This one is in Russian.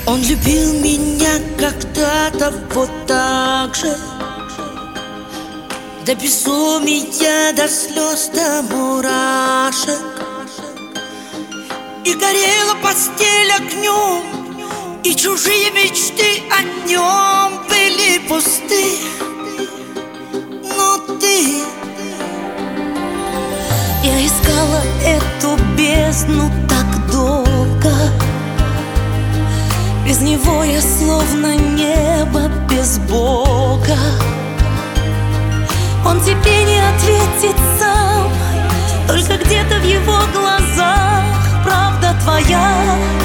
Он любил меня когда-то вот так же, до безумия, до слез, до мурашек. И горела постель огнем, и чужие мечты о нем были пусты. Но ты... Я искала эту бездну так долго. Без него я словно небо без Бога. Он тебе не ответит сам, только где-то в его глазах правда твоя.